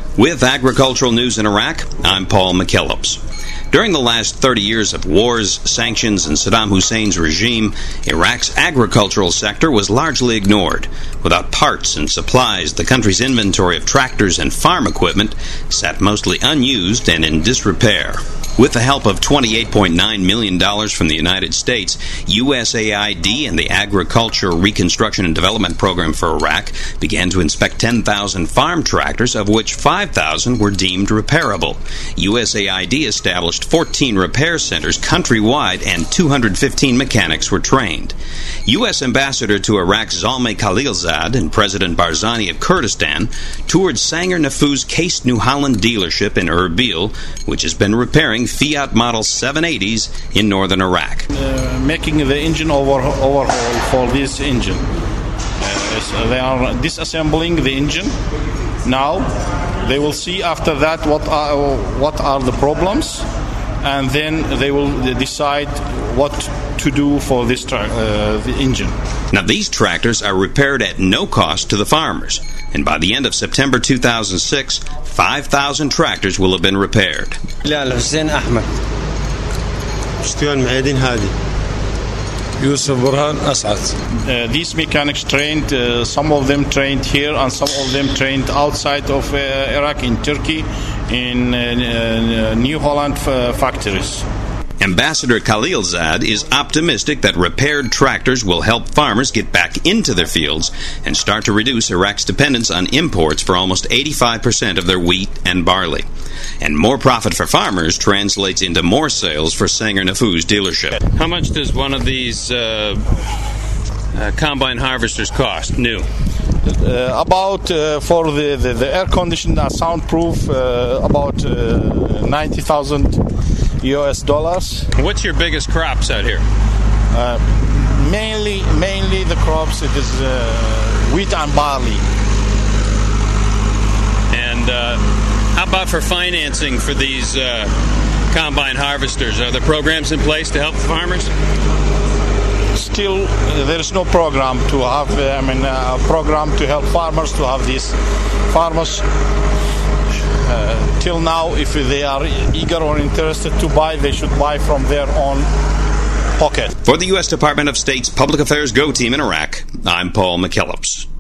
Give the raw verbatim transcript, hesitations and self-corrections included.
With Agricultural News in Iraq, I'm Paul McKellips. During the last thirty years of wars, sanctions, and Saddam Hussein's regime, Iraq's agricultural sector was largely ignored. Without parts and supplies, the country's inventory of tractors and farm equipment sat mostly unused and in disrepair. With the help of twenty-eight point nine million dollars from the United States, U S A I D and the Agriculture Reconstruction and Development Program for Iraq began to inspect ten thousand farm tractors, of which five thousand were deemed repairable. U S A I D established fourteen repair centers countrywide, and two hundred fifteen mechanics were trained. U S Ambassador to Iraq Zalmay Khalilzad and President Barzani of Kurdistan toured Sanger Nafuz Case New Holland dealership in Erbil, which has been repairing Fiat Model seven eighties in northern Iraq. Uh, making the engine over, overhaul for this engine. Uh, they are disassembling the engine now. They will see after that what are, what are the problems, and then they will decide what to do for this tra- uh, the engine. Now, these tractors are repaired at no cost to the farmers, and by the end of September two thousand six, five thousand tractors will have been repaired. Hussein Ahmed. Yusuf Burhan Asad. Uh, these mechanics trained, uh, some of them trained here and some of them trained outside of uh, Iraq, in Turkey, in uh, uh, New Holland uh, factories. Ambassador Khalilzad is optimistic that repaired tractors will help farmers get back into their fields and start to reduce Iraq's dependence on imports for almost eighty-five percent of their wheat and barley. And more profit for farmers translates into more sales for Sanger Nafuz dealership. How much does one of these uh, uh, combine harvesters cost, new? Uh, about, uh, for the, the, the air-conditioned and soundproof, uh, about uh, ninety thousand U S dollars. What's your biggest crops out here? Uh, mainly, mainly the crops, it is uh, wheat and barley. And uh, how about for financing for these uh, combine harvesters? Are there programs in place to help the farmers? Still, uh, there is no program to have, uh, I mean, a program to help farmers to have these farmers. Uh, till now, if they are eager or interested to buy, they should buy from their own pocket. For the U S Department of State's Public Affairs Go Team in Iraq, I'm Paul McKellips.